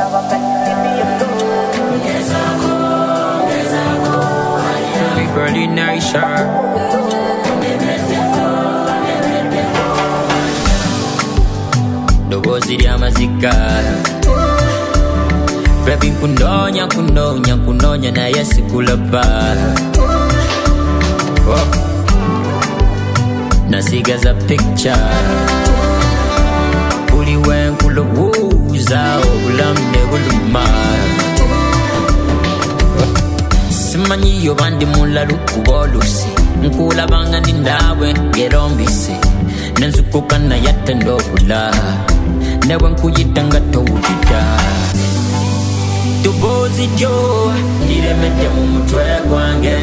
Big Burly Nation. Dobozi lya mazika Baby kundonya naye sikulaba Nasigaza picture Uli wenkulowuza obulamu ne buluma Simanyi yo bandi mulalu kubolusi Nkulabanga nindawe gerombise Nenzukuka na yatte ndobula Newe nkuyitanga towulida Tubozi jo niremedde mu mutwe gwange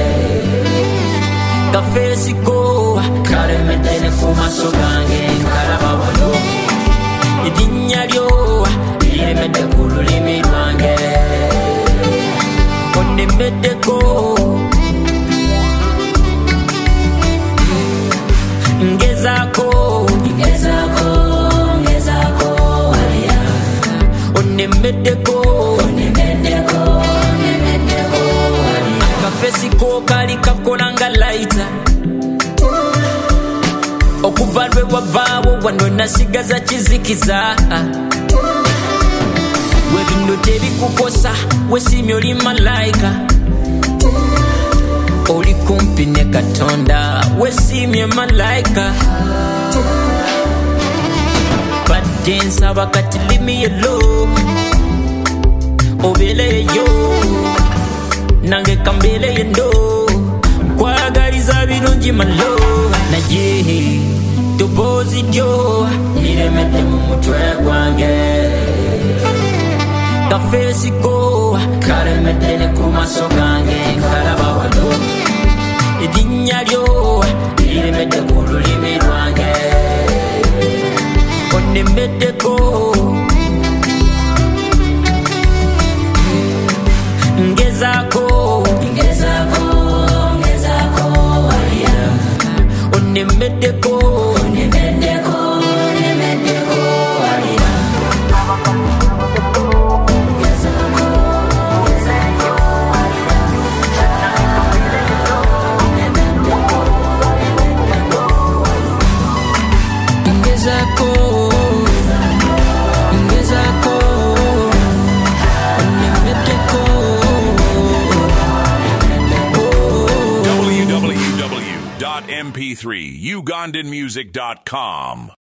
Kafesi ko karemedde ne ku maso gange nkalaba wano Idinya lyo niremedde ku lulimi lwange Onemeddeko Ngezako waliya Onemeddeko waliya Kafesiko kali kakolanga laita Okuva lwe wavaawo wano nasigaza kizikiza We bino tebikukosa wesimye oli malayika Oli kumpi ne Katonda wesimye malayika Badde nsaba kati leave me alone Obeleyo nange kambeleyo ndo Kwagaliza birungi malo Naye tubozi lyo niremedde mu mutwe gwange Kafesi ko karemedde ne ku maso gange nkalaba wano Idinya lyo niremedde ku lulimi lwange Onemeddeko Ngezako waliya Onemeddeko waliya www.mp3ugandanmusic.com